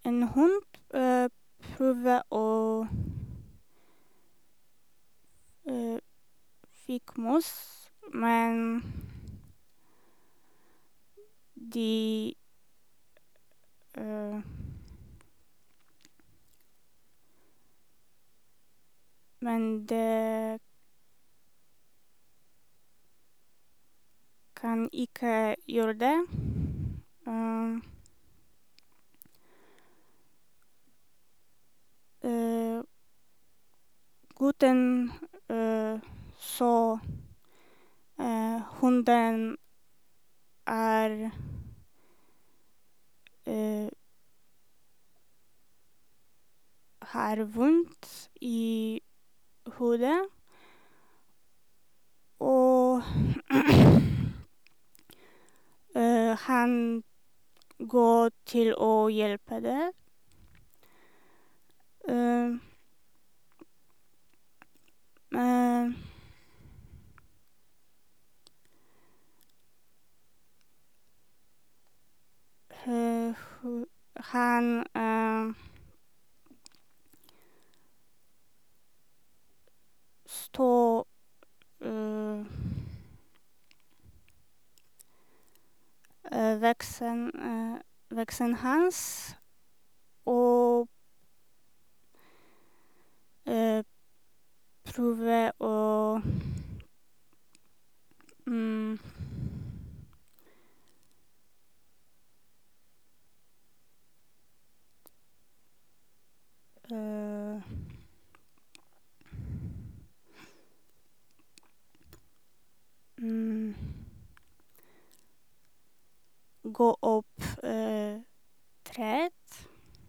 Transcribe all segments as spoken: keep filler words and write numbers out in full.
En hund prøver å fikk mus, men de Men det kan ikke gjøre det. Gutten så hunden er har vondt i hodet, og han gå til å hjelpe det. hu Han stå veksen veksen hans og prøve å gå opp træet.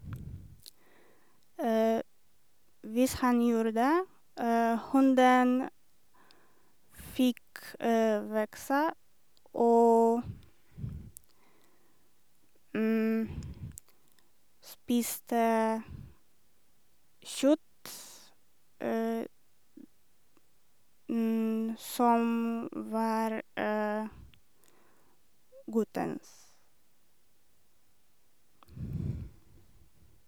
Hvis han gjør det, hunden fikk vokse og spiste kjøtt som var guttens.